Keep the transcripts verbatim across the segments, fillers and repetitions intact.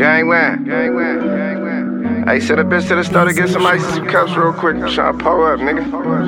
Gangway, gangway, gangway. Hey, set a bitch to the store to get some ice and some cups real quick. I'm tryna pull up, nigga.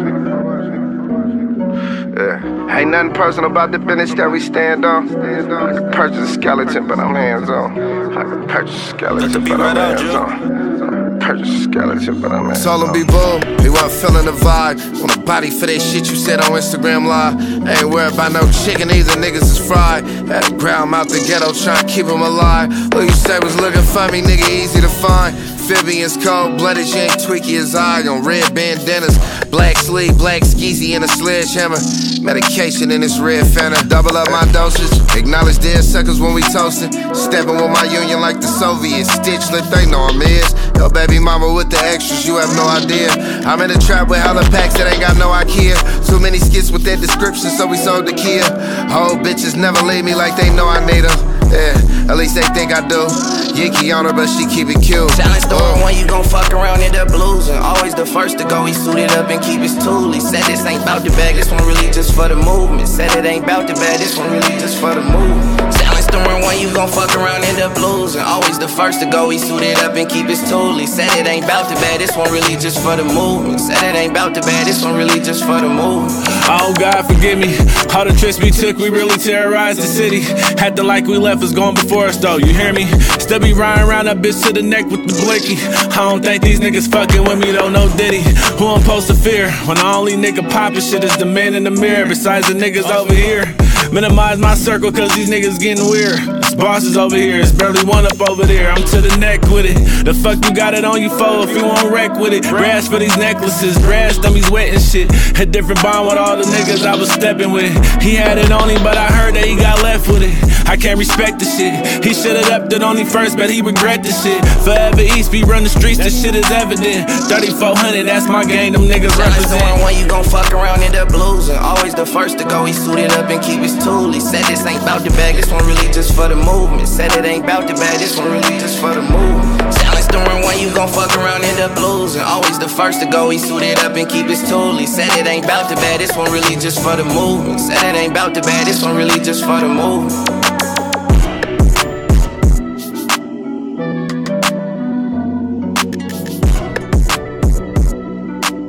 Yeah. Ain't nothing personal about the business that we stand on. I could purchase a skeleton, but I'm hands on. I could purchase a skeleton, but I'm hands on. Purchase a skeleton, but I'm hands on. Told him be bold, he wasn't feeling the vibe. Want a body for that shit you said on Instagram Live. I ain't worried about no chicken either, niggas is fried. Had to ground out the ghetto, tryna keep him alive. Who you say was looking for me, nigga, easy to find. Amphibians, cold-blooded, you ain't tweaky as I on red bandanas, black sleeve, black skeezy, and a sledgehammer. Medication in this red Fanta. Double up my dosage. Acknowledge dead suckers when we toastin'. Steppin' with my union like the Soviets. Stitch lit, they know I'm is. Yo, baby mama with the extras, you have no idea. I'm in the trap with hella packs that ain't got no IKEA. Too many skits with their description, so we sold the Kia. Whole bitches never leave me like they know I need them. Yeah, at least they think I do. Yankee on her, but she keep it cute. Challenge the one when you gon' fuck around, end up losing. Always the first to go, he suited up and keep his tool. He said this ain't bout the bag, this one really just for the movement. Said it ain't bout the bag, this one really just for the movement. Challenge the one when you gon' fuck around, end up losing. Always the first to go, he suited up and keep his tool. He said it ain't bout the bag, this one really just for the movement. Said it ain't bout the bag, this one really just for the movement. Oh God, forgive me. All the trips we took, we really terrorized the city. Had to like we left us going before us though, you hear me? Still be riding around that bitch to the neck with the blicky. I don't think these niggas fucking with me though, no diddy. Who I'm supposed to fear when the only nigga poppin' shit is the man in the mirror. Besides the niggas over here, minimize my circle cause these niggas getting weird. This boss is over here, it's barely one up over there. I'm to the neck with it. The fuck you got it on you for if you won't wreck with it. Brass for these necklaces, brass dummies wet and shit. A different bond with all the niggas I was stepping with. He had it on him, but I heard that he got left with it. I can't respect the shit. He should've upped it on him first, but he regret the shit. Forever East, we run the streets, this shit is evident. thirty-four hundred, that's my game, them niggas represent. The one when you gon' fuck around, end up losing. Always the first to go, he suited up and keep his tool. He said this ain't bout the bag, this one really just for the movement. Said it ain't bout the bag, this one really just for the movement. Challenge the one when you gon' fuck around, end up losing. Always the first to go, he suited up and keep his tool. He said it ain't bout the bag, this one really just for the movement. Said it ain't bout the bag, this one really just for the movement.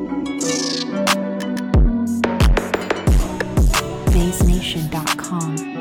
Bass Nation dot com